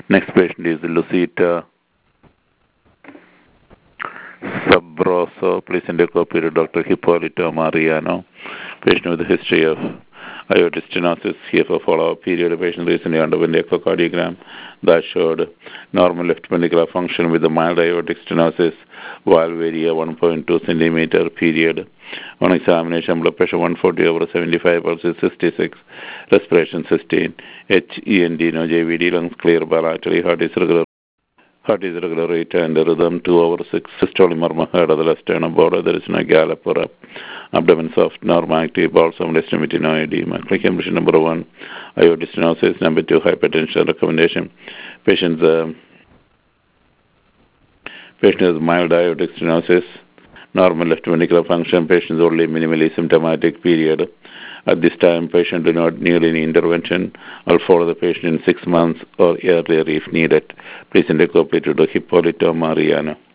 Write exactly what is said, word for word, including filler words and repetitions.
Next patient is Lucita Sabroso. Please send a copy to Doctor Hippolito Mariano. Patient with a history of aortic stenosis. Here for follow-up period. The patient recently underwent echocardiogram that showed normal left ventricular function with a mild aortic stenosis, valve area one point two centimeter period. On examination, blood pressure one forty over seventy-five, pulse sixty-six, respiration sustained, H E N D, no J V D, lungs clear bilaterally, heart is regular. Heart is regular rate and rhythm two over six. Systolic murmur heard of the left sternum border. There is no gallop or up. Abdomen soft, normal active, bowel sound estimate, no edema. Clinical impression number one, aortic stenosis. Number two, hypertension. Recommendation: patients uh, patient has mild aortic stenosis, normal left ventricular function. Patients only minimally symptomatic. Period. At this time, patient do not need any intervention. I'll follow the patient in six months or earlier if needed. Please send a copy to Hippolito Mariano.